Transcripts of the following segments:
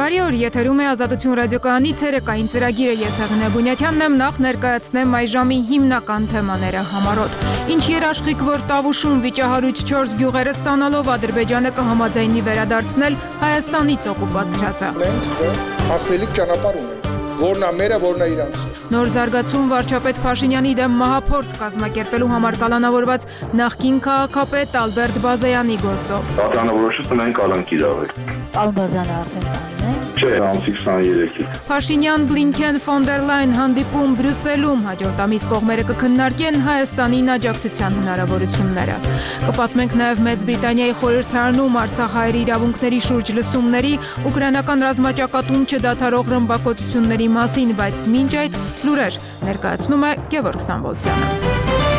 Բարի օր, եթերում է Ազատություն ռադիոկայանի ցերեկային ծրագիրը, ես Եղնե Բունյաթյանն եմ, նախ ներկայացնեմ այս ժամի հիմնական թեմաները համառոտ։ Ինչ երաշխիք, որ Տավուշում վիճահարույց 4 գյուղերը ստանալով Ադրբեջանը կհամաձայնի վերադարձնել Հայաստանից օկուպացրածը։ Մենք հասնելիք ճանապարհ ունենք, որն է մերը, որն է իրանց։ Նոր զարգացում վարչապետ Փաշինյանի դեմ մահափորձ կազմակերպելու համար կալանավորված նախկին քաղաքապետ Ալբերտ Բազայանի գործով։ Ականավորոշը տնային կալանք իրավեր։ Ալբազանը արդեն տանին է։ Չէ, ամսի 23-ից։ Փաշինյան, Բլինքեն, ֆոն դեր Լայն հանդիպում Բրյուսելում հաջորդ ամիս կողմերը կքննարկեն Հայաստանին աջակցության հնարավորությունները։ Կպատմենք նաև Մեծ Բրիտանիայի խորհրդարանում արցախահայերի իրավունքների շուրջ լսումների, ուկրաինական ռազմաճակատում չդադարող ռմբակոծությունների մասին, բայց մինչ այդ լուրեր ներկայացնում է Գևորգ Ստամբոլցյանը։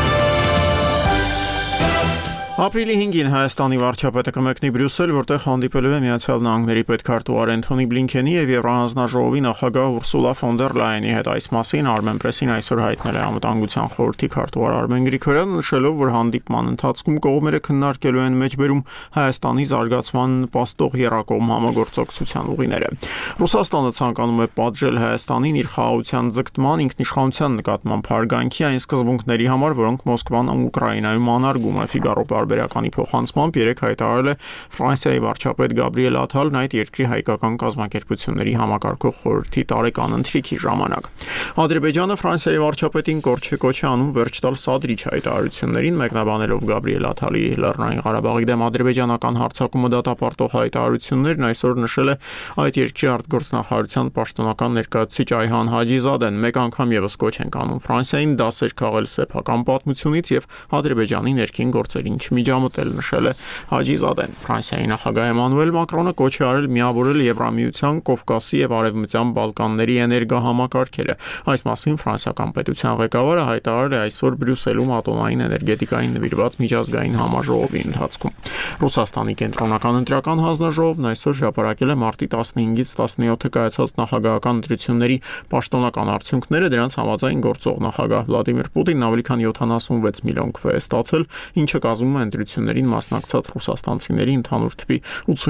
Ապրիլի 5-ին Հայաստանի վարչապետը կմեկնի Բրյուսել, որտեղ հանդիպելու է Միացյալ Նահանգների պետքարտուղար Էնթոնի Բլինքենի եւ Եվրահանձնաժողովի նախագահ Ուրսուլա ֆոն դեր Լայենի հետ։ Այս մասին Armenpress-ին այսօր հայտնել է Անվտանգության խորհրդի քարտուղար Արմեն Գրիգորյանը, նշելով, որ հանդիպման ընթացքում կողմերը քննարկելու են մեջբերում Հայաստանի զարգացման նպաստող եռակողմ համագործակցության ուղիները։ Ռուսաստանը ցանկանում է պատժել Հայաստանին իր խաղաղության ձգտման, ինքնիշխանության նկատմամբ հարգանքի այն սկզբունքների համար, որոնք Մոսկվան Ուկրաինայում անարգում է։ Ֆիգարո Բարբերականի փոխանցմամբ երեք հայտարարել է Ֆրանսիայի վարչապետ Գաբրիել Աթալն այդ երկրի հայկական կազմակերպությունների համակարգող խորհրդի տարեկան ընթրիքի ժամանակ։ Ադրբեջանը Ֆրանսիայի վարչապետին կոչ է անում վերջ տալ սադրիչ հայտարարություններին, մեկնաբանելով Գաբրիել Աթալի Լեռնային Ղարաբաղի դեմ ադրբեջանական հարձակումը դատապարտող հայտարարություններն, այսօր նշել է այդ երկրի արտգործնախարարության պաշտոնական ներկայացուցիչ Այհան Հաջիզադեն։ Մեկ անգամ եւս կոչ են անում Ֆրանսիային դասեր քաղել սեփական պատմությունից եւ Ադրբեջանի ներքին գործերին միջամտել, նշել է Հաջիզադեն։ Ֆրանսիայի նախագահ Էմանուել Մակրոնը կոչ է արել միավորել Եվրամիության, Կովկասի եւ Արևմտյան Բալկանների էներգահամակարգերը։ Այս մասին ֆրանսիական պետության ղեկավարը հայտարարել է այսօր Բրյուսելում ատոմային էներգետիկային նվիրված միջազգային համաժողովի ընթացքում։ Ռուսաստանի կենտրոնական ընտրական հանձնաժողովն այսօր հրապարակել է մարտի 15-ից 17-ը կայացած նախագահական ընտրությունների պաշտոնական արդյունքները, դրանց համաձայն գործող նախագահ Վլադիմիր Պուտինն ավելի քան 76 միլիոն քվ է ստացել, ինչը կազմում է ընտրություններին մասնակցած ռուսաստանցիների ընդհանուր թվի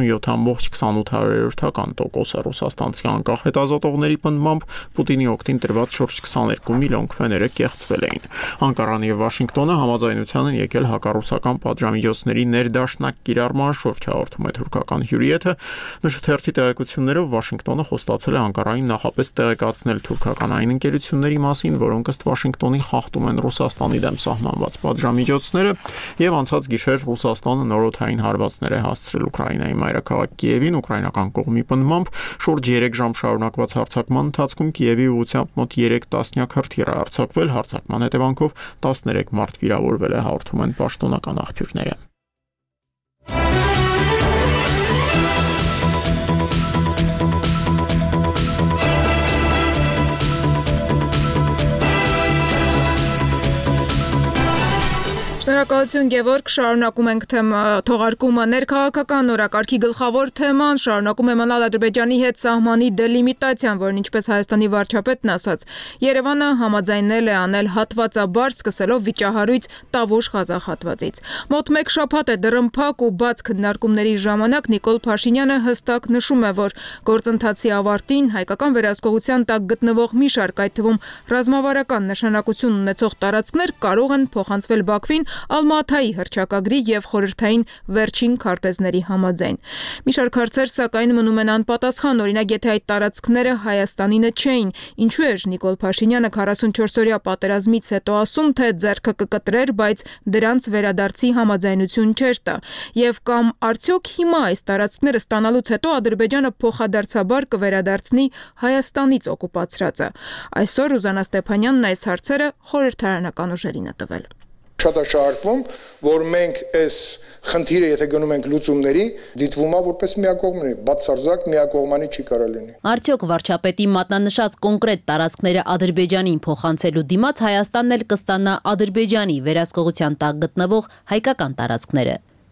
87.28%։ Ռուսաստանցի անկախ հետազոտողների պնդմամբ Պուտինի օգտին տրված շուրջ 22 միլիոն քվեները կեղծվել էին։ Անկարան եւ Վաշինգտոնը համաձայնության են եկել հակառուսական պատժամիջոցների ներդաշնակ կիրառման շուրջ, հաղորդում է թուրքական հյուրիեթը։ Նշթերթի տեղեկություններով Վաշինգտոնը խոստացել է Անկարային նախապես տեղեկացնել թուրքական այն ընկերությունների մասին, որոնք ըստ Վաշինգտոնի խախտում են Ռուսաստանի դեմ սահմանված պատժամիջոցները, եւ անցած գիշեր Ռուսաստանը նորօդային հարվածներ է հասցրել Ուկրաինայի մայրաքաղաք Կիևին։ Ուկրաինական կողմի պնդմամբ շուրջ 3 ժամ շարունակված հարձակման ընթացքում Կիևի ուղղությամբ մոտ 3 տասնյակ հրթիռ է արձակվել։ Հարձակման հետևանքով 13 մարդ վիրավորվել է, հաղորդում են պաշտոնական աղբյուրները։ Շնորհակալություն Գևորգ, շարունակում ենք թողարկումը։ Ներքաղաքական օրակարգի գլխավոր թեման շարունակում է մնալ Ադրբեջանի հետ սահմանի դելիմիտացիան, որն ինչպես Հայաստանի վարչապետն ասաց, Երևանը համաձայնել է անել հատվածաբար, սկսելով վիճահարույց Տավուշ-Ղազախ հատվածից։ Մոտ 1 շաբաթ է դռնփակ ու բաց քննարկումների ժամանակ Նիկոլ Փաշինյանը հստակ նշում է, որ գործընթացի ավարտին հայկական վերահսկողության տակ գտնվող մի շարք, այդ թվում ռազմավարական նշանակություն ունեցող տարածքներ կարող են փոխանցվել Բաքվին Ալմաթայի հռչակագրի եւ խորհրդային վերջին քարտեզների համաձայն։ Մի շարք հարցեր սակայն մնում են անպատասխան, օրինակ եթե այդ տարածքները Հայաստանինը չէին, ինչու էր Նիկոլ Փաշինյանը 44-օրյա պատերազմից հետո ասում, թե ձեռքը կկտրեր, բայց դրանց վերադարձի համաձայնություն չէր տա, եւ կամ արդյոք հիմա այս տարածքները ստանալուց հետո Ադրբեջանը փոխադարձաբար կվերադարձնի Հայաստանից օկուպացրածը։ Այսօր Ռուզաննա Ստեփանյանն այս հարցերը խորհրդարանական ուժերին է տվել։ Շատ է շարժվում, որ մենք այս խնդիրը եթե գնում ենք լուծումների, դիտվում է որպես միակողմանի, բացարձակ միակողմանի չի կարող լինի։ Արդյոք վարչապետի մատնանշած կոնկրետ տարածքները Ադրբեջանին փոխանցելու դիմաց Հայաստանն էլ կստանա Ադրբեջանի վերահսկողության տակ գտնվող հայկական տարածքները։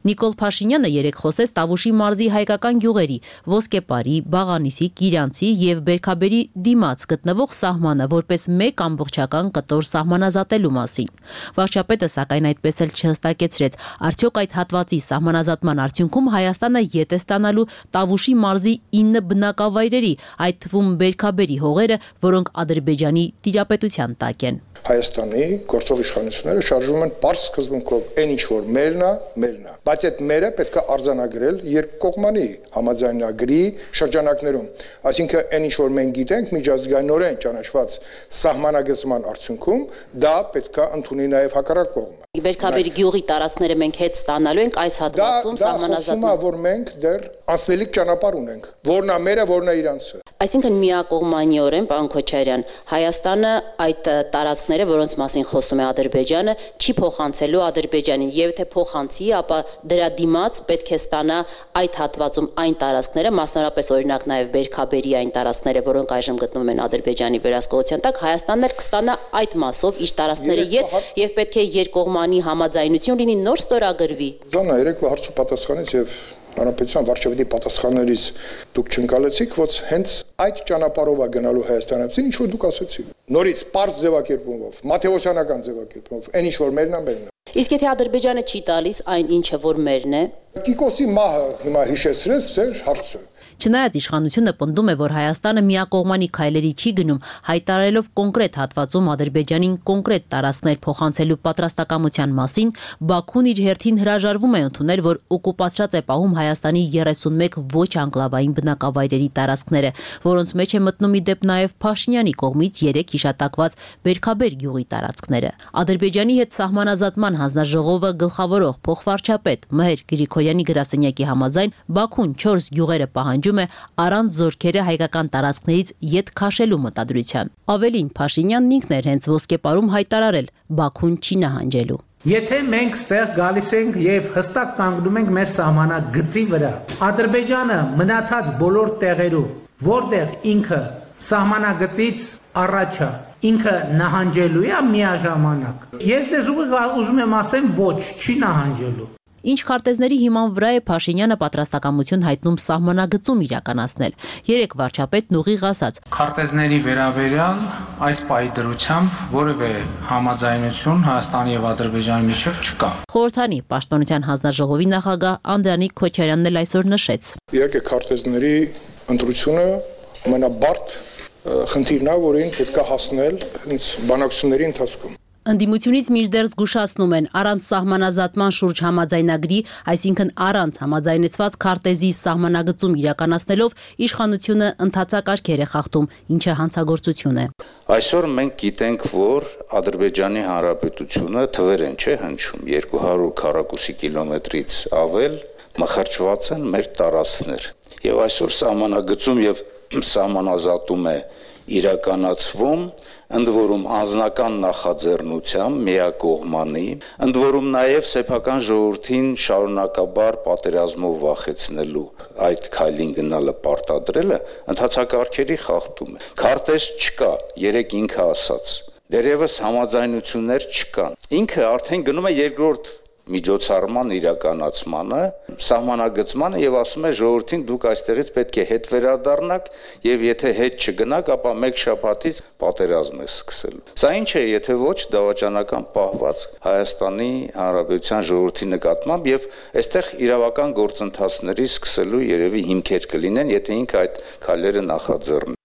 Նիկոլ Փաշինյանը երեկ խոսեց Տավուշի մարզի հայկական գյուղերի Ոսկեպարի, Բաղանիսի, Կիրյանցի եւ Բերքաբերի դիմաց գտնվող սահմանը որպես մեկ ամբողջական կտոր սահմանազատելու մասին։ Վարչապետը սակայն այդպես էլ չհստակեցրեց, արդյոք այդ հատվածի սահմանազատման արդյունքում Հայաստանը ետ է ստանալու Տավուշի մարզի 9 բնակավայրերի, այդ թվում Բերքաբերի հողերը, որոնք Ադրբեջանի տիրապետության տակ են։ Հայաստանի գործող իշխանությունները շարժվում են պարզ սկզբունքով այն ինչ որ մերն է, բայց այդ մերը պետք է արձանագրել երկկողմանի համաձայնագրի շրջանակներում, այսինքն այն ինչ որ մենք գիտենք միջազգայինորեն ճանաչված սահմանագծման արդյունքում դա պետք է ընդունի նաև հակառակ կողմը։ Բերքաբերի գյուղի տարածքները մենք հետ ստանալու ենք այս հատվածում սահմանազատման։ Որ մենք դեռ անցնելիք ճանապարհ ունենք, որն է մերը, որն է իրանցը։ Այսինքն միակողմանիորեն, պարոն Քոչարյան, Հայաստանը այդ տարածքները, որոնց մասին խոսում է Ադրբեջանը, չի փոխանցելու Ադրբեջանին, եւ թե փոխանցի, ապա դրա դիմաց պետք է ստանա այդ հատվածում այն տարածքները, մասնավորապես օրինակ նաև Բերքաբերի այն տարածքները, որոնք այժմ գտնվում են Ադրբեջանի վերահսկողության տակ, Հայաստանն էլ կստանա այդ մասով իր տարածքները եւ պետք է երկկողմանի համաձայնություն լինի, նոր ստորագրվի։ Զոնա երեկվա հարցու պատասխանից եւ Հանրապետության վարչապետի պատասխաններից դուք չընկալեցիք, որ հենց այդ ճանապարհով է գնալու Հայաստանացին, ինչ որ դուք ասացիք։ Նորից պարզ ձևակերպումով, մաթեոսյանական ձևակերպումով, այն ինչ որ մերն է։ Իսկ եթե Ադրբեջանը չի տալիս այն ինչը որ մերն է, Կիկոսի մահը հիմա հիշեցրեց ձեր հարցը։ Չնայած իշխանությունը պնդում է, որ Հայաստանը միակողմանի քայլերի չի գնում, հայտարարելով կոնկրետ հատվածում Ադրբեջանին կոնկրետ տարածքներ փոխանցելու պատրաստակամության մասին, Բաքուն իր հերթին հրաժարվում է ընդունել, որ օկուպացրած է պահում Հայաստանի 31 ոչ անկլավային բնակավայրերի տարածքները, որոնց մեջ է մտնում ի դեպ նաև Փաշինյանի կողմից 3 հիշատակված Բերքաբեր գյուղի տարածքները։ Ադրբեջանի հետ սահմանազատման հանձնաժողովը գլխավորող փոխվարչապետ Մհեր Գրիգորյանի գրասենյակի համաձայն Բաքուն 4 գյուղերը պահանջում է առանց զորքերը հայկական տարածքներից ետ քաշելու մտադրության։ Ավելին, Փաշինյանն ինքն էր հենց Ոսկեպարում հայտարարել Բաքուն չի նահանջելու։ Եթե մենք ստեղ գալիս ենք եւ հստակ կանգնում ենք մեր սահմանագծի վրա, Ադրբեջանը մնացած բոլոր տեղերում, որտեղ ինքը սահմանագծից առաջ է, ինքը նահանջելու է միաժամանակ։ Ես ձեզ ուզում եմ ասեմ ոչ, չի նահանջելու։ Ինչ քարտեզների հիման վրա է Փաշինյանը պատրաստակամություն հայտնում սահմանագծում իրականացնել։ Երեք վարչապետն ուղիղ ասաց. Քարտեզների վերաբերյալ այս պայդրությամբ որևէ համաձայնություն Հայաստանի եւ Ադրբեջանի միջև չկա։ Խորհրդանի պաշտպանության հանձնաժողովի նախագահ Անդրանիկ Քոչարյանն էլ այսօր նշեց. Իհարկե քարտեզների ընտրությունը ամենաբարդ խնդիրն է, որին պետք է հասնել հենց բանակցությունների ընթացքում։ Ընդդիմությունից մինչդեռ զգուշացնում են առանց սահմանազատման շուրջ համաձայնագրի, այսինքն առանց համաձայնեցված քարտեզի սահմանագծում իրականացնելով իշխանությունը ընթացակարգեր է խախտում, ինչը հանցագործություն է։ Այսօր մենք գիտենք, որ Ադրբեջանի Հանրապետությունը թվեր են չէ հնչում 200 քառակուսի կիլոմետրից ավել մխրճված են մեր տարածքներ։ Եվ այսօր սահմանագծում եւ սահմանազատում է իրականացվում, ընդ որում անձնական նախաձեռնությամբ միակողմանի, ընդ որում նաև սեփական ժողովրդին շարունակաբար պատերազմով վախեցնելու այդ քայլին գնալը պարտադրելը ընթացակարգերի խախտում է։ Քարտեզ չկա, երեք ինքը ասաց։ Դերևս համաձայնություններ չկան։ Ինքը արդեն գնում է երկրորդ միջոցառման իրականացմանը, սահմանագծմանը եւ ասում է ժողովրդին դուք այստեղից պետք է հետ վերադառնաք եւ եթե հետ չգնաք, ապա մեկ շաբաթից պատերազմ է սկսելու։ Սա ինչ է, եթե ոչ դավաճանական պահված Հայաստանի Հանրապետության ժողովրդի նկատմամբ եւ այստեղ իրավական գործընթացների սկսելու երևի հիմքեր կլինեն, եթե ինքը այդ քայլերը նախաձեռնի։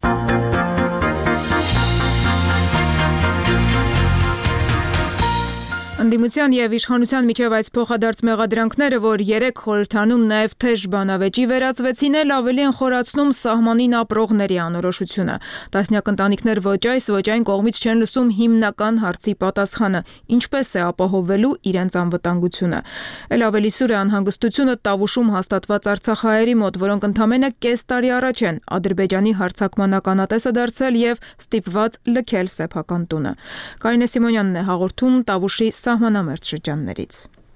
Ընդդիմության եւ իշխանության միջև այս փոխադարձ մեղադրանքները, որ երեք խորհրդանում նաեւ թեժ բանավեճի վերածվեցին, էլ ավելի են խորացնում սահմանին ապրողների անորոշությունը։ Տասնյակ ընտանիքներ ոչ այս, ոչ այն կողմից չեն լսում հիմնական հարցի պատասխանը՝ ինչպես է ապահովվելու իրենց անվտանգությունը։ Էլ ավելի սուր է անհանգստությունը Տավուշում հաստատված արցախահայերի մոտ, որոնք ընդամենը կես տարի առաջ են Ադրբեջանի հարձակման ականատեսը դարձել եւ ստիպված լքել սեփական տունը։ Կարինե Սիմոնյանն է հաղորդում Տավուշի սահմանամերձ շրջաններից։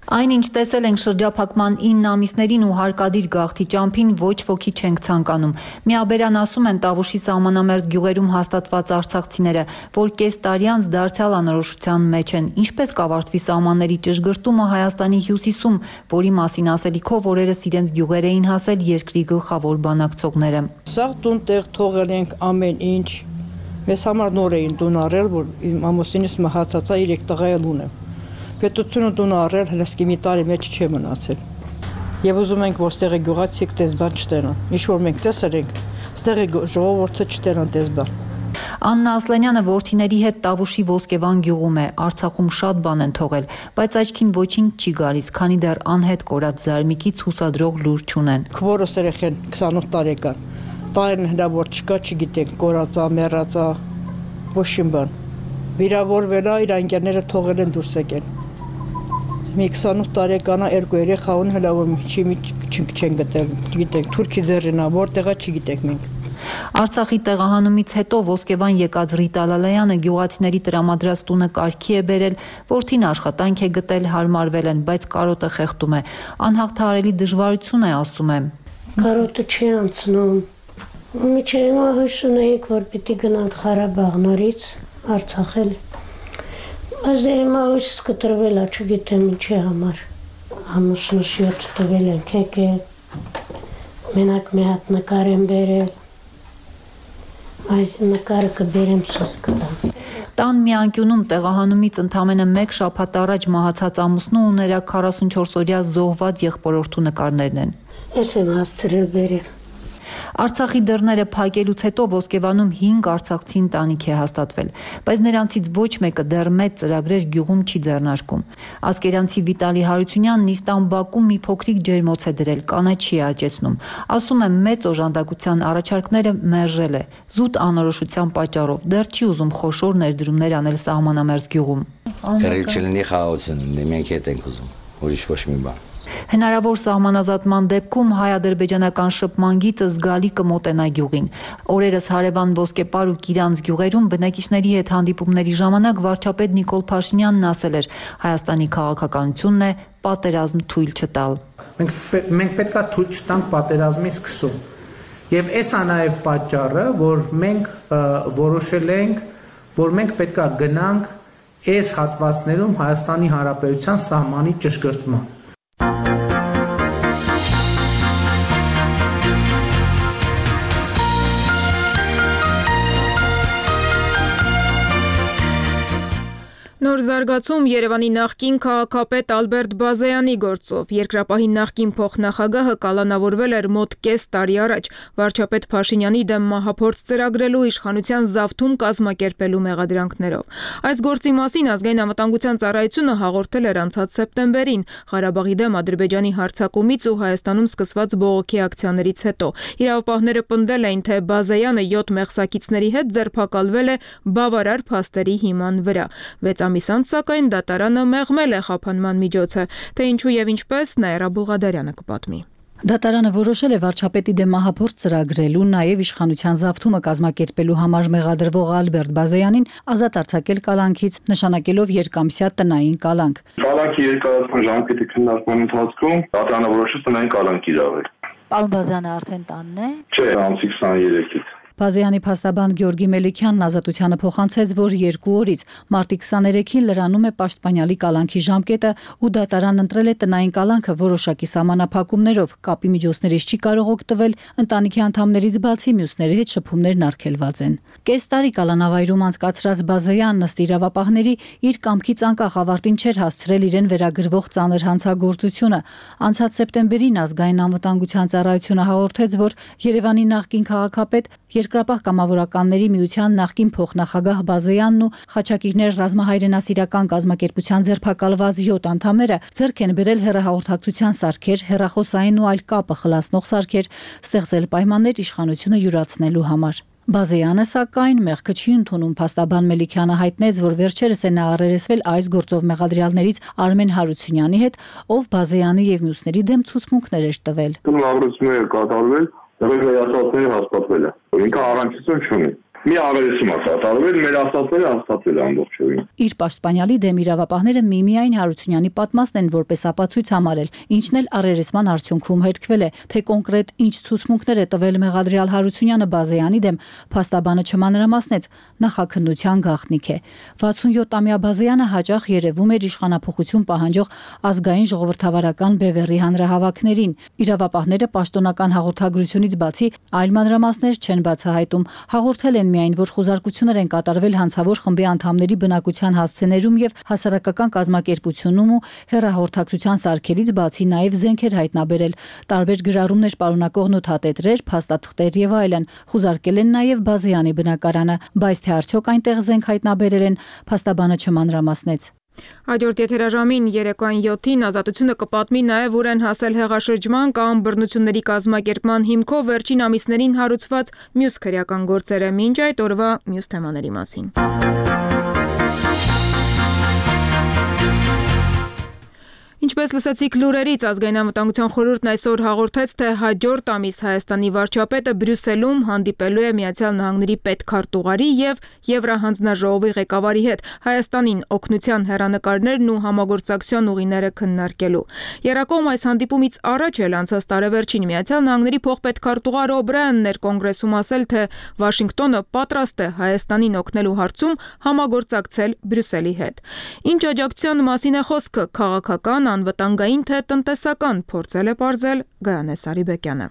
Այն ինչ տեսել ենք շրջափակման 9 ամիսներին ու հարկադիր գաղթի ճամփին ոչ ոքի չենք ցանկանում։ Միաբերան ասում են Տավուշի սահմանամերձ գյուղերում հաստատված արցախցիները, որ կես տարի անց դարձյալ անորոշության մեջ են։ Ինչպես կավարտվի սահմանների ճշգրտումը Հայաստանի հյուսիսում, որի մասին ասելիքով օրերս իրենց գյուղեր էին հասել երկրի գլխավոր բանակցողները։ Սաղ տուն տեղ թողել ենք ամեն ինչ։ Մեզ համար նոր էին տուն առել, որ իմ ամուսինս մահացած է 3 տղա էլ ունեմ։ Պետությունը տուն առել հլսկի մի տարի մեջ չի մնացել։ Եվ ուզում ենք, որ ստեղի գյուղացիք տեսբան չտենան։ Ինչ որ մենք տեսել ենք, ստեղի ժողովուրդը չտենան տեսբան։ Աննա Ասլանյանը որդիների հետ Տավուշի Ոսկեվան գյուղում է, Արցախում շատ բան են թողել, բայց աչքին ոչինչ չի գալիս, քանի դեռ անհետ կորած զարմիկից հուսադրող լուր չունեն։ Քվորս երեխեն 28 տարեկան։ Տարին հնարավոր չկա, չգիտենք, կորածա, մեռածա, ոչինչ բան։ Վիրավորվել է, իր ընկերները թողել են դուրս եկել։ Մի 28 տարեկանա երկու երեխա ունի հլավոր չեն գտել, գիտենք, Թուրքի ձեռինա, որտեղա չգիտենք մենք։ Արցախի տեղահանումից հետո Ոսկեվան եկած Ռիտա Լալայանը գյուղացիների տրամադրած տունը կարգի է բերել, որդին աշխատանք է գտել, հարմարվել են, բայց կարոտը խեղդում է։ Անհաղթահարելի դժվարություն է, ասում է։ Կարոտը չի անցնում։ Միջև հիմա հույս ունեինք, որ պիտի գնանք Ղարաբաղ նորից Արցախել։ Բայց հիմա հույս կտրվել է, չգիտեմ ինչի համար։ Ամուսնուս 7 տվել ենք եկել։ Մենակ մի հատ նկար եմ բերել։ Այս նկարը կբերեմ ցույց կտամ։ Տան մի անկյունում տեղահանումից ընդամենը 1 շաբաթ առաջ մահացած ամուսնու ու նրա 44-օրյա զոհված եղբորորդու նկարներն են։ Ես եմ հասցրել բերել։ Արցախի դռները փակելուց հետո Ոսկեվանում 5 արցախցի ընտանիք է հաստատվել, բայց նրանցից ոչ մեկը դեռ մեծ ծրագրեր գյուղում չի ձեռնարկում։ Ասկերանցի Վիտալի Հարությունյանն իր տան բակում մի փոքրիկ ջերմոց է դրել, կանաչի է աճեցնում։ Ասում է մեծ օժանդակության առաջարկները մերժել է, զուտ անորոշության պատճառով, դեռ չի ուզում խոշոր ներդրումներ անել սահմանամերձ գյուղում։ Կռիվ չլինի խաղաղություն, մենք հետ ենք ուզում, ուրիշ ոչ մի բան։ Հնարավոր սահմանազատման դեպքում հայ-ադրբեջանական շփման գիծը զգալի կմոտենա գյուղին։ Օրերս հարևան Ոսկեպար ու Կիրանց գյուղերում բնակիչների հետ հանդիպումների ժամանակ վարչապետ Նիկոլ Փաշինյանն ասել էր. Հայաստանի քաղաքականությունն է պատերազմ թույլ չտալ։ Մենք պետքա թույլ չտանք պատերազմի սկսում։ Եվ էս է նաև պատճառը, որ մենք որոշել ենք, որ մենք պետքա գնանք այս հատվածներում Հայաստանի Հանրապետության սահմանի ճշգրտման։ Նոր զարգացում Երևանի նախկին քաղաքապետ Ալբերտ Բազեյանի գործով։ Երկրապահի նախկին փոխնախագահը կալանավորվել էր մոտ կես տարի առաջ վարչապետ Փաշինյանի դեմ մահափորձ ծրագրելու իշխանության զավթում կազմակերպելու մեղադրանքներով։ Այս գործի մասին Ազգային անվտանգության ծառայությունը հաղորդել էր անցած սեպտեմբերին Ղարաբաղի դեմ Ադրբեջանի հարձակումից ու Հայաստանում սկսված բողոքի ակցիաներից հետո։ Իրավապահները պնդել էին, թե Բազեյանը 7 մեղսակիցների հետ ձերբակալվել է բավարար փաստերի հիման վրա։ 6 ամիս անց սակայն դատարանը մեղմել է խափանման միջոցը, թե ինչու եւ ինչպես Նաիրա Բուլղադարյանը կպատմի։ Դատարանը որոշել է վարչապետի դեմ մահափորձ ծրագրելու, նաև իշխանության զավթումը կազմակերպելու համար մեղադրվող Ալբերտ Բազեյանին ազատ արձակել կալանքից, նշանակելով երկամսյա տնային կալանք։ Կալանքի երկարացման ժամկետի քննարկման ընթացքում դատարանը որոշեց տնային կալանք կիրառել։ Պարոն Բազյանը արդեն տանն է։ Չէ, ամսի 23-ից։ Բազեյանի փաստաբան Գյորգի Մելիքյանն ազատությանը փոխանցեց, որ 2 օրից մարտի 23-ին լրանում է պաշտպանյալի կալանքի ժամկետը ու դատարան ընտրել է տնային կալանքը որոշակի սահմանափակումներով, կապի միջոցներից չի կարող օգտվել, ընտանիքի անդամներից բացի մյուսների հետ շփումներն արգելված են։ Կես տարի կալանավայրում անցկացրած Բազեյանն ըստ իրավապահների իր կամքից անկախ ավարտին չէր հասցրել իրեն վերագրվող ծանր հանցագործությունը։ Անցած սեպտեմբերին Ազգային անվտանգության ծառայությունը հաղորդեց, որ Երևանի նախկին քաղաքապետ Երկրապահ կամավորականների միության նախկին փոխնախագահ Բազեյանն ու Խաչակիրներ ռազմահայրենասիրական կազմակերպության ձերբակալված 7 անդամները ձեռք են բերել հեռահաղորդակցության սարքեր, հեռախոսային ու այլ կապը խլացնող սարքեր, ստեղծել պայմաններ իշխանությունը յուրացնելու համար։ Բազեյանը սակայն մեղքը չի ընդունում։ Փաստաբան Մելիքյանը հայտնեց, որ վերջերս է նա առերեսվել այս գործով մեղադրյալներից Արմեն Հարությունյանի հետ, ով Բազեյանի եւ մյուսների դեմ ցուցմունքներ էր տվել։ Առերեսումները կատարվել, դեռ ասացները հաստատվել է։ Ինքը առանցություն չունի։ մի ավերեսում է կատարվել, մեր ասածները հաստատվել է ամբողջովին։ Իր պաշտպանյալի դեմ իրավապահները Միմիայն Հարությունյանի պատմածն են որպես ապացույց համարել, ինչն էլ առերեսման արդյունքում հերքվել է, թե կոնկրետ ինչ ցուցմունքներ է տվել մեղադրյալ Հարությունյանը Բազեյանի դեմ, փաստաբանը չմանրամասնեց, նախաքննության գաղտնիք է։ 67-ամյա Բազեյանը հաճախ երևում էր իշխանափոխություն պահանջող ազգային ժողովրդավարական Բևեռի հանրահավաքներին։ Իրավապահները պաշտոնական հաղորդագրությունից բացի այլ մանրամասներ չեն բացահայտում, հաղորդել են միայն, որ խուզարկություններ են կատարվել հանցավոր խմբի անդամների բնակության հասցեներում եւ հասարակական կազմակերպությունում ու հեռահաղորդակցության սարքերից բացի նաեւ զենքեր հայտնաբերել, տարբեր գրառումներ պարունակող նոթատետրեր, փաստաթղթեր եւ այլն։ Խուզարկել են նաեւ Բազեյանի բնակարանը, բայց թե արդյոք այնտեղ զենք հայտնաբերել են, փաստաբանը չմանրամասնեց։ Հաջորդ եթերաժամին երեկոյան 7-ին Ազատությունը կպատմի նաև ուր են հասել հեղաշրջման կամ բռնությունների կազմակերպման հիմքով վերջին ամիսներին հարուցված մյուս քրեական գործերը, մինչ այդ օրվա մյուս թեմաների մասին։ Ինչպես լսեցիք լուրերից, Ազգային անվտանգության խորհուրդն այսօր հաղորդեց, թե հաջորդ ամիս Հայաստանի վարչապետը Բրյուսելում հանդիպելու է ԱՄՆ-ի պետքարտուղարի եւ Եվրահանձնաժողովի ղեկավարի հետ Հայաստանին օգնության հեռանկարներն ու համագործակցության ուղիները քննարկելու։ Երակոմ այս հանդիպումից առաջ էլ անցած տարեվերջին ԱՄՆ-ի փոխպետքարտուղար Օբրայանն էր կոնգրեսում ասել, թե Վաշինգտոնը պատրաստ է Հայաստանին օգնելու հարցում համագործակցել Բրյուսելի հետ։ Ինչ աջակցության մասին է խոսքը, քաղաքական, անվտանգային թե տնտեսական, փորձել է պարզել Գայանե Սարիբեկյանը։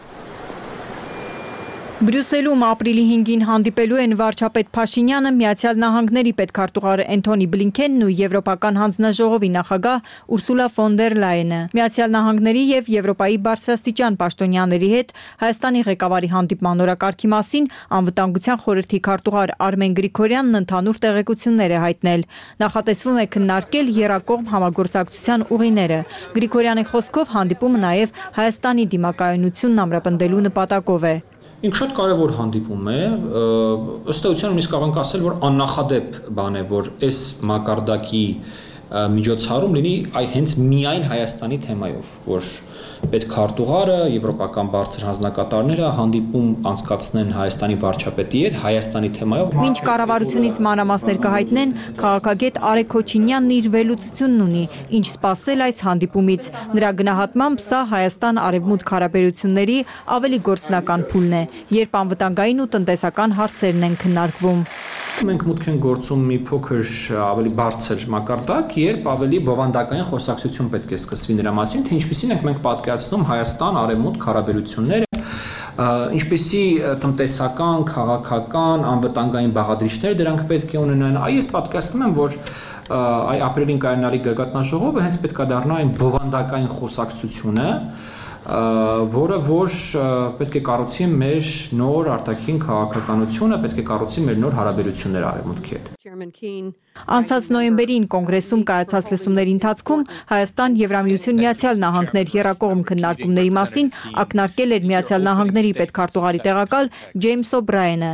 Բրյուսելում ապրիլի 5-ին հանդիպելու են վարչապետ Փաշինյանը, Միացյալ Նահանգների պետքարտուղարը Էնթոնի Բլինքենն ու Եվրոպական հանձնաժողովի նախագահ Ուրսուլա ֆոն դեր Լայենը։ Միացյալ Նահանգների եւ Եվրոպայի բարձրաստիճան պաշտոնյաների հետ Հայաստանի ղեկավարի հանդիպման օրակարգի մասին անվտանգության խորհրդի քարտուղար Արմեն Գրիգորյանն ընդհանուր տեղեկություններ է հայտնել։ Նախատեսվում է քննարկել եռակողմ համագործակցության ուղիները։ Գրիգորյանի խոսքով հանդիպումը նաեւ Հայաստանի դիմակայունությունն ամրապնդելու նպատակով է։ Ինք շատ կարևոր հանդիպում է, ըստ էության նույնիսկ կարող ենք ասել, որ աննախադեպ բան է, որ այս մակարդակի միջոցառում լինի հենց միայն Հայաստանի թեմայով, որ պետքարտուղարը, եվրոպական բարձր հանձնակատարները հանդիպում անցկացնեն Հայաստանի վարչապետի հետ Հայաստանի թեմայով։ Մինչ կառավարությունից մանրամասներ կհայտնեն, քաղաքագետ Արեգ Քոչինյանն իր վերլուծությունն ունի, ինչ սպասել այս հանդիպումից։ Նրա գնահատմամբ սա Հայաստան-Արևմուտք հարաբերությունների ավելի գործնական փուլն է, երբ անվտանգային ու տնտեսական հարցերն են քննարկվում։ Մենք մուտք ենք գործում մի փոքր ավելի բարձր մակարդակ, երբ ավելի բովանդակային խոսակցություն պետք է սկսվի նրա մասին, թե ինչպիսին ենք մենք պատկերացնում Հայաստան-Արևմուտք հարաբերությունները, ինչպիսի տնտեսական, քաղաքական, անվտանգային բաղադրիչներ դրանք պետք է ունենան։ Ես պատկերացնում եմ, որ ապրիլին կայանալի գագաթնաժողովը հենց պետք է դառնա այն բովանդակային խոսակցությունը, որը որ պետք է կառուցի մեր նոր արտաքին քաղաքականությունը, պետք է կառուցի մեր նոր հարաբերությունները Արևմուտքի հետ։ Անցած նոյեմբերին կոնգրեսում կայացած լսումների ընթացքում Հայաստան Եվրամիություն Միացյալ Նահանգներ եռակողմ քննարկումների մասին ակնարկել էր Միացյալ Նահանգների պետքարտուղարի տեղակալ Ջեյմս Օբրայենը։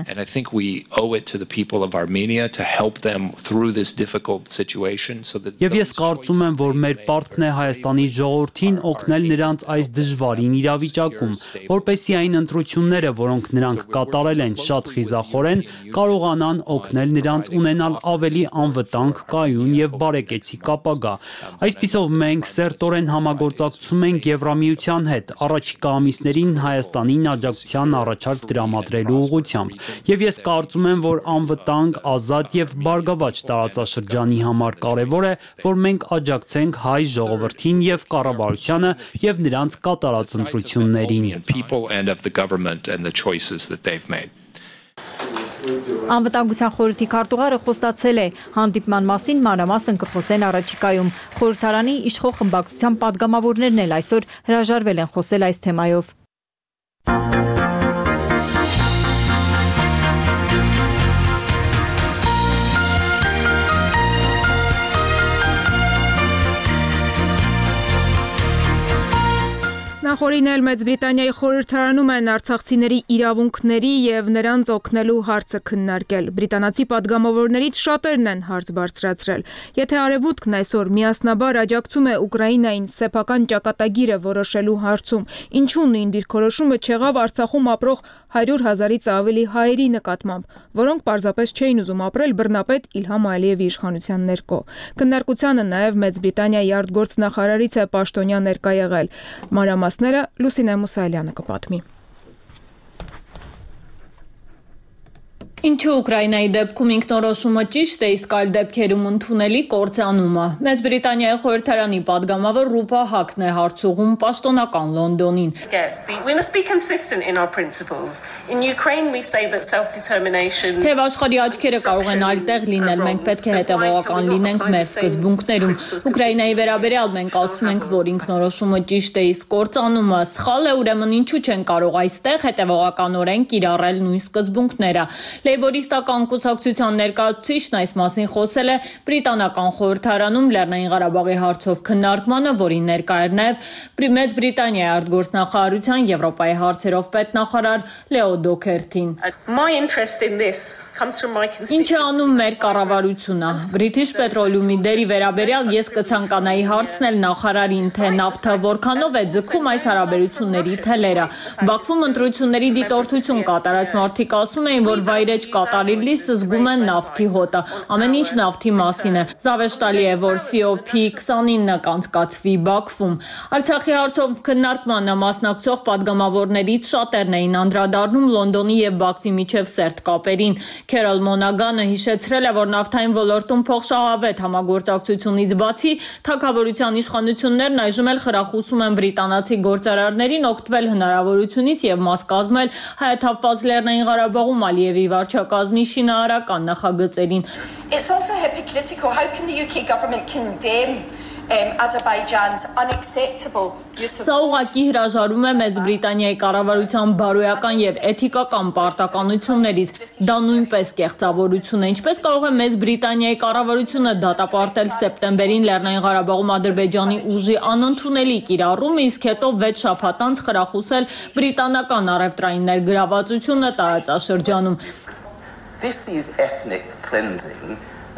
Եվ ես կարծում եմ, որ մեր պարտքն է Հայաստանի ժողովրդին օգնել նրանց այս դժվարին իրավիճակում, որպեսզի այն ընտրությունները, որոնք նրանք կատարել են շատ խիզախորեն, կարողանան օգնել նրանց ունենալ ավելի անվտանգ, կայուն եւ բարեկեցիկ ապագա։ Այսպիսով մենք սերտորեն համագործակցում ենք Եվրամիության հետ առաջիկա ամիսներին Հայաստանին աջակցության առաջարկ տրամադրելու ուղղությամբ։ Եվ ես կարծում եմ, որ անվտանգ, ազատ եւ բարգավաճ տարածաշրջանի համար կարեւոր է, որ մենք աջակցենք հայ ժողովրդին եւ կառավարությանը եւ նրանց կատարած ընտրություններին։ Անվտանգության խորհրդի քարտուղարը խոստացել է հանդիպման մասին մանրամասն կխոսեն առաջիկայում։ Խորհրդարանի իշխող խմբակցության պատգամավորներն էլ այսօր հրաժարվել են խոսել այս թեմայով։ Նախորդին էլ Մեծ Բրիտանիայի խորհրդարանում են արցախցիների իրավունքների եւ նրանց օգնելու հարցը քննարկել։ Բրիտանացի падգամավորներից շատերն են հարց բարձրացրել։ Եթե Արևմուտքն այսօր միասնաբար աջակցում է Ուկրաինային սեփական ճակատագիրը որոշելու հարցում, ինչու նույն դիրքորոշումը չեղավ Արցախում ապրող 100 000-ից ավելի հայերի նկատմամբ, որոնք պարզապես չէին ուզում ապրել բռնապետ Իլհամ Ալիևի իշխանության ներքո։ Քննարկությանը նաև Մեծ Բրիտանիայի արտգործնախարարից է պաշտոնյա ներկա եղել։ Մանրամասները Լուսինե Մուսայելյանը կպատմի։ Ինչու Ուկրաինայի դեպքում ինքնորոշումը ճիշտ է, իսկ այլ դեպքերում ընդունելի կործանումը։ Մեծ Բրիտանիայի խորհրդարանի падգամավոր Ռուպա Հակն է հարցուղում պաշտոնական Լոնդոնին։ Թեև աշխարհի աչքերը կարող են այլտեղ լինել, մենք պետք է հետևողական լինենք մեր սկզբունքներում։ Ուկրաինայի վերաբերյալ մենք ասում ենք, որ ինքնորոշումը ճիշտ է, իսկ կործանումը սխալ է, ուրեմն ինչու չեն կարող այստեղ հետևողականորեն կիրառել նույն սկզբունքները։ Լեյբորիստական կուսակցության ներկայացուցիչն այս մասին խոսել է բրիտանական խորհրդարանում Լեռնային Ղարաբաղի հարցով քննարկմանը, որին ներկա էր նաև Մեծ Բրիտանիայի արտգործնախարարության Եվրոպայի հարցերով պետնախարար Լեո Դոքերթին։ Ինչ է անում մեր կառավարությունը։ British Petroleum-ի դերի վերաբերյալ ես կցանկանայի հարցնել նախարարին, թե նավթը որքանով է ձգում այս հարաբերությունների թելերը։ Բաքվում ընտրությունների դիտորդություն կատարած մարդիկ ասում էին, որ վայրեջ կատարիլիս զգում են նավթի հոտը։ Ամեն ինչ նավթի մասին է։ Զավեշտալի է, որ COP29-ը կանցկացվի Բաքվում։ Արցախի հարցով քննարկմանը մասնակցող падգամավորներից շատերն էին անդրադառնում Լոնդոնի եւ Բաքվի միջև սերտ կապերին։ Քերոլ Մոնագանը հիշեցրել է, որ նավթային ոլորտում փոխշահավետ համագործակցությունից բացի թագավորության իշխանություններն այժմ էլ խրախուսում են բրիտանացի գործարարներին օգտվել հնարավորությունից եւ մաս կազմել հայաթափված Լեռնային Ղարաբաղում Ալիևի վարչակազմի շինարարական նախագծերին։ It's also hypocritical. How can the UK government condemn Azerbaijan's unacceptable use of Սա ուղղակի հրաժարում է Մեծ Բրիտանիայի կառավարության բարոյական եւ էթիկական պարտականություններից։ Դա նույնպես կեղծավորություն է։ Ինչպես կարող է Մեծ Բրիտանիայի կառավարությունը դատապարտել սեպտեմբերին Լեռնային Ղարաբաղում Ադրբեջանի ուժի անընդունելի կիրառումը, իսկ հետո 6 շաբաթ անց խրախուսել բրիտանական առևտրային ներգրավվածությունը տարածաշրջանում։ This is ethnic cleansing.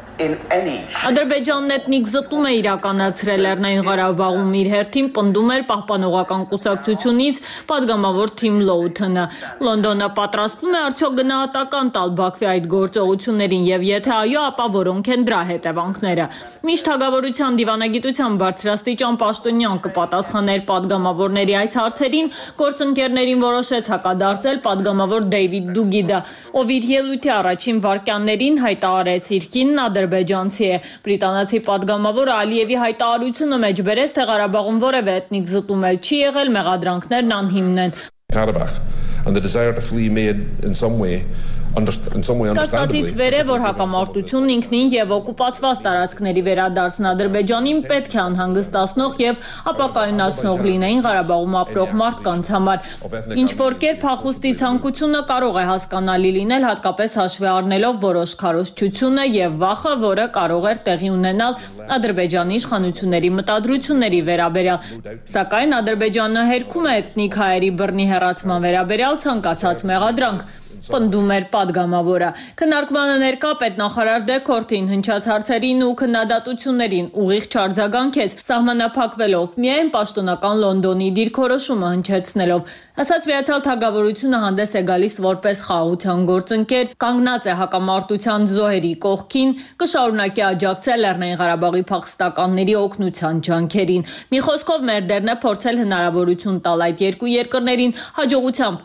Ադրբեջանն էթնիկ զտում է իրականացրել Լեռնային Ղարաբաղում, իր հերթին պնդում էր պահպանողական կուսակցությունից падգամավոր Թիմ Լոութոնը։ Լոնդոնը պատրաստվում է արդյոք գնահատական տալ Բաքվի այդ գործողություններին եւ եթե այո, ապա որոնք են դրա հետևանքները։ Միշտ թագավորության դիվանագիտության բարձրաստիճան պաշտոնյան կպատասխաներ падգամավորների այս հարցերին, գործընկերներին որոշեց հակադարձել падգամավոր Դեյվիդ Դուգիդը, ով իր ելույթի առաջին վայրկյաններին հայտարարեց իր կինն ադրբեջանցի է։ Բրիտանացի падգամավորը Ալիևի հայտարարությունը մեջ բերեց, թե Ղարաբաղում որևէ էթնիկ զտում չի եղել, մեղադրանքներն անհիմն են։ Karabakh and the desire to flee made in some way Կասկածից վեր է, որ հակամարտությունն ինքնին եւ օկուպացված տարածքների վերադարձն Ադրբեջանին պետք է անհանգստացնող եւ ապակայունացնող լինեին Ղարաբաղում ապրող մարդկանց համար։ Ինչ որ կերպ հախուստի ցանկությունը կարող է հասկանալի լինել, հատկապես հաշվի առնելով որոշ քարոզչությունը եւ վախը, որը կարող էր տեղի ունենալ Ադրբեջանի իշխանությունների մտադրությունների վերաբերյալ։ Սակայն Ադրբեջանը հերքում է էթնիկ հայերի բռնի հեռացման վերաբերյալ ցանկացած մեղադրանք։ Պնդում էր падգամավորը։ Քննարկմանը ներկա պետնախարար Դեքորթին հնչած հարցերին ու քննադատություններին ուղիղ չարձագանքեց, սահմանափակվելով միայն պաշտոնական Լոնդոնի դիրքորոշումը հնչեցնելով։ Ասաց Միացյալ Թագավորությունը հանդես է գալիս որպես խաղաղության գործընկեր, կանգնած է հակամարտության զոհերի կողքին, կշարունակի աջակցել Լեռնային Ղարաբաղի փախստականների օգնության ջանքերին։ Մի խոսքով մեր դերն է փորձել հնարավորություն տալ այդ երկու երկրներին հաջողությամբ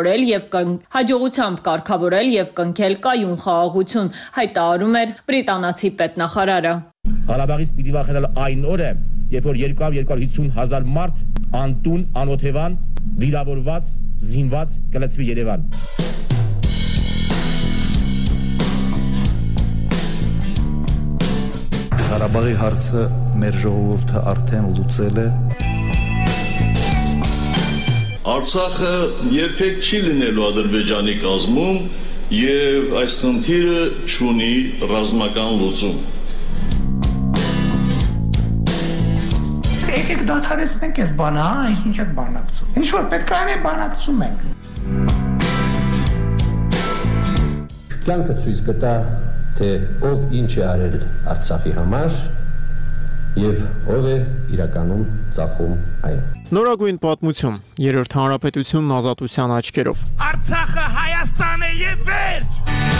կարգավորել եւ կնքել կայուն խաղաղություն, հայտարարում էր բրիտանացի պետնախարարը։ Ղարաբաղից պիտի վախենալ այն օրը, երբ որ 250,000 մարդ անտուն, անօթևան, վիրավորված, զինված կլցվի Երևան։ Ղարաբաղի հարցը մեր ժողովուրդը արդեն լուծել է։ Արցախը երբեք չի լինելու Ադրբեջանի կազմում եւ այս խնդիրը չունի ռազմական լուծում։ Եկեք դադարեցնենք այս բանը, ինչ եք բանակցում։ Ինչ որ պետք է անենք, բանակցում ենք։ Կյանքը ցույց կտա, թե ով ինչ է արել Արցախի համար Եվ ով է իրականում ծախում այն։ Նորագույն պատմություն, Երրորդ հանրապետությունն ազատության աչքերով։ Արցախը Հայաստան է եւ վերջ։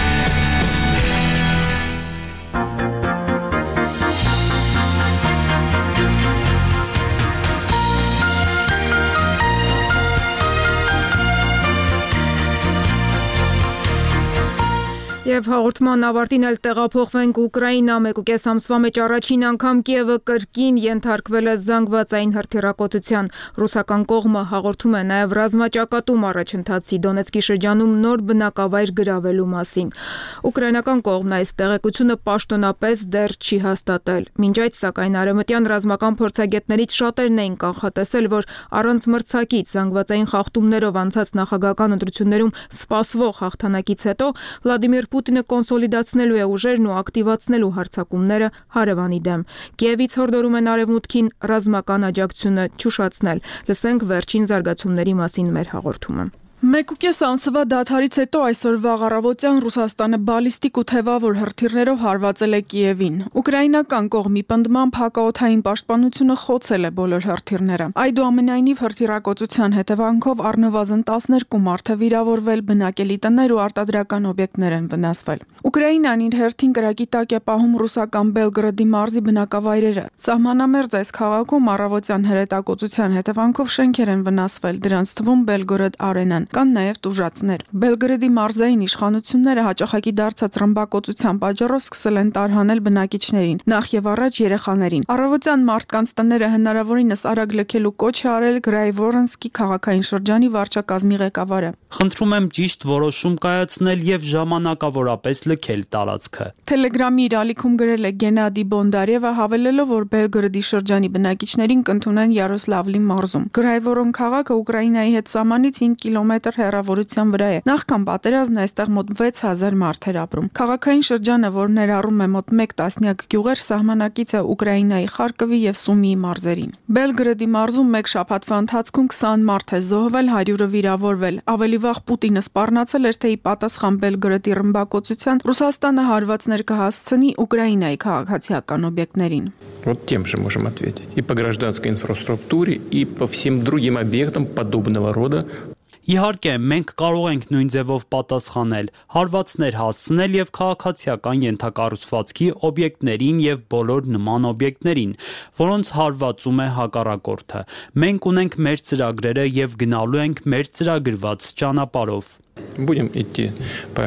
Եվ հաղորդման ավարտին էլ տեղափոխվենք Ուկրաինա, 1.5 ամսվա մեջ առաջին անգամ Կիևը կրկին ենթարկվել է զանգվածային հրթիռակոծության։ Ռուսական կողմը հաղորդում է նաև ռազմաճակատում առաջընթացի Դոնեցկի շրջանում նոր բնակավայր գրավելու մասին։ Ուկրաինական կողմն այս տեղեկությունը պաշտոնապես դեռ չի հաստատել։ Մինչ այդ, սակայն, արևմտյան ռազմական փորձագետներից շատերն էին կանխատեսել, որ առանց մրցակից զանգվածային խախտումներով անցած նախագահական ընտրություններում սպասվող հաղթանակից հետո Վլադիմիր Պուտինը կոնսոլիդացնելու է ուժերն ու ակտիվացնելու հարձակումները հարևանի դեմ։ Կիևից հորդորում են արևմուտքին ռազմական աջակցությունը չուշացնել։ Լսենք վերջին զարգացումների մասին մեր հաղորդումը։ 1.5 ամսվա դադարից հետո այսօր վաղ առավոտյան Ռուսաստանը բալիստիկ ու թևավոր հրթիռներով հարվածել է Կիևին։ Ուկրաինական կողմի պնդմամբ հակաօդային պաշտպանությունը խոցել է բոլոր հրթիռները։ Այդուամենայնիվ հրթիռակոծության հետևանքով առնվազն 12 մարդ է վիրավորվել, բնակելի տներ ու արտադրական օբյեկտներ են վնասվել։ Ուկրաինան իր հերթին կրակի տակ է պահում ռուսական Բելգրադի մարզի բնակավայրերը։ Սահմանամերձ այս քաղաքում առավոտյան հրետակոծության հետևանքով շենքեր են վնասվել, դրանց թվում Բելգորոդ արենան։ Կան նաև տուժածներ։ Բելգրադի մարզային իշխանությունները հաճախակի դարձած ռմբակոծության պատճառով սկսել են տարհանել բնակիչներին, նախ եւ առաջ երեխաներին։ Առավոտյան մարդկանց տները հնարավորինս արագ լքելու կոչ է արել Գրայվորոնսկի քաղաքային շրջանի վարչակազմի ղեկավարը։ Խնդրում եմ ճիշտ որոշում կայացնել եւ ժամանակավորապես լքել տարածքը։ Թելեգրամի իր ալիքում գրել է Գենադի Բոնդարևը, հավելելով, որ Բելգրադի շրջանի բնակիչներին կընդունեն Յարոսլավլի մարզում։ Գրայվորոն քաղաքը Ուկրաինայի հետ սահմանից 5 կիլոմետր հեռավորության վրա է։ Նախքան պատերազմն այստեղ մոտ 6000 մարդ էր ապրում։ Քաղաքային շրջանը, որ ներառում է մոտ 1 տասնյակ գյուղեր, սահմանակից է Ուկրաինայի Խարկովի եւ Սումիի մարզերին։ Բելգրադի մարզում մեկ շաբաթվա ընթացքում 20 մարդ է զոհվել, 100-ը вирավորվել։ Ավելի վաղ Պուտինը սպառնացել էր, թե ի պատասխան Բելգրադի ռմբակոծության Ռուսաստանը հարվածներ կհասցնի Ուկրաինայի քաղաքացիական օբյեկտներին։ Вот тем же можем ответить. И по гражданской инфраструктуре, и по всем другим объектам подобного рода. Իհարկե, մենք կարող ենք նույն ձևով պատասխանել, հարվածներ հասցնել եւ քաղաքացիական ենթակառուցվածքի օբյեկտներին եւ բոլոր նման օբյեկտներին, որոնց հարվածում է հակառակորդը։ Մենք ունենք մեր ծրագրերը եւ գնալու ենք մեր ծրագրված ճանապարհով։ Будем идти по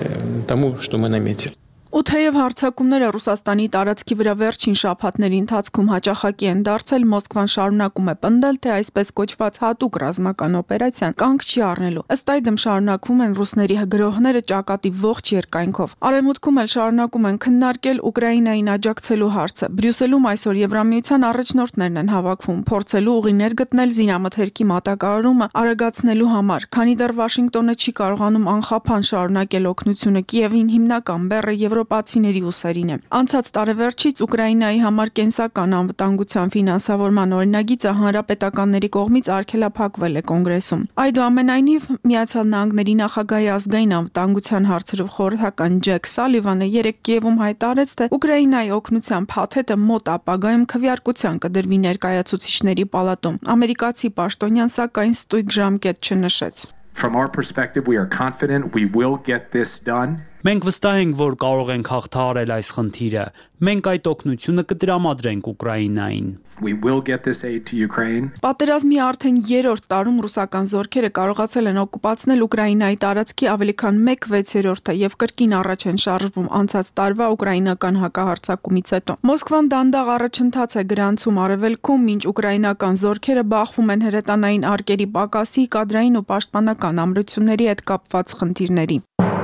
тому, что мы наметили. Ու թեև հարձակումները Ռուսաստանի տարածքի վրա վերջին շաբաթների ընթացքում հաճախակի են դարձել, Մոսկվան շարունակում է պնդել, թե այսպես կոչված հատուկ ռազմական օպերացիան կանգ չի առնելու։ Ըստ այդմ շարունակվում են ռուսների գրոհները ճակատի ողջ երկայնքով։ Արևմուտքում էլ շարունակում են քննարկել Ուկրաինային աջակցելու հարցը։ Բրյուսելում այսօր Եվրամիության առաջնորդներն են հավաքվում, փորձելու ուղիներ գտնել զինամթերքի մատակարարումը արագացնելու համար, քանի դեռ Վաշինգտոնը չի կարողանում անխափան շարունակել օգնությունը Կիևին, հիմնական բեռը եվրոպացիների ուսերին է։ Անցած տարեվերջից Ուկրաինայի համար կենսական անվտանգության ֆինանսավորման օրինագիծը հանրապետականների կողմից արգելափակվել է կոնգրեսում։ Այդուամենայնիվ, Միացյալ Նահանգների նախագահի ազգային անվտանգության հարցերով խորհրդական Ջեք Սալիվանը երեկ Կիևում հայտարարեց, թե Ուկրաինայի օգնության փաթեթը մոտ ապագայում քվեարկության կդրվի ներկայացուցիչների պալատում։ Ամերիկացի պաշտոնյան սակայն ստույգ ժամկետ չնշեց։ From our perspective, we are confident we will get this done. Մենք վստահ ենք, որ կարող ենք հաղթահարել այս խնդիրը։ Մենք այդ օգնությունը կտրամադրենք Ուկրաինային։ We will get this aid to Ukraine. Պատերազմի արդեն 3-րդ տարում ռուսական զորքերը կարողացել են օկուպացնել Ուկրաինայի տարածքի ավելի քան 1/6-ը եւ կրկին առաջ են շարժվում անցած տարվա ուկրաինական հակահարձակումից հետո։ Մոսկվան դանդաղ առաջընթաց է գրանցում արևելքում, մինչ ուկրաինական զորքերը բախվում են հրետանային արկերի պակասի, կադրային ու պաշտպանական ամրությունների հետ կապված խնդիրների։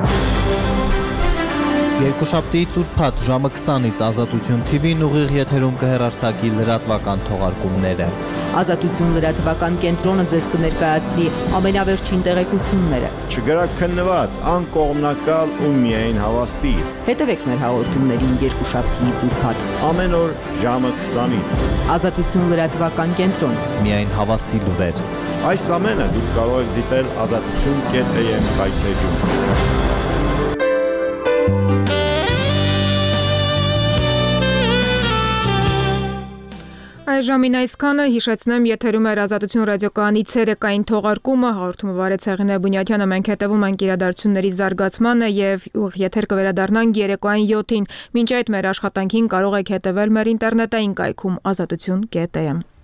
Երկուշաբթիից ուրբաթ ժամը 20-ից Ազատություն TV-ն ուղիղ եթերում կհեռարձակի լրատվական թողարկումները։ Ազատություն լրատվական կենտրոնը ձեզ կներկայացնի ամենավերջին տեղեկությունները։ Չգրաքննված, անկողմնակալ ու միայն հավաստի։ Հետևեք մեր հաղորդումներին երկուշաբթիից ուրբաթ։ Ամեն օր ժամը 20-ից։ Ազատություն լրատվական կենտրոն։ Միայն հավաստի լուրեր։ Այս ամենը դուք կարող եք դիտել azatutun.am հայթեջում։ Այժմին այսքանը հիշեցնեմ եթերում էր Ազատություն ռադիոկայանի ցերեկային թողարկումը հաղորդումը վարեց Հեղինե Բունյաթյանը մենք հետևում ենք իրադարձությունների զարգացմանը եւ եթեր կվերադառնանք երեկոային 7-ին մինչ այդ մեր աշխատանքին կարող եք հետևել մեր ինտերնետային կայքում azatutun.am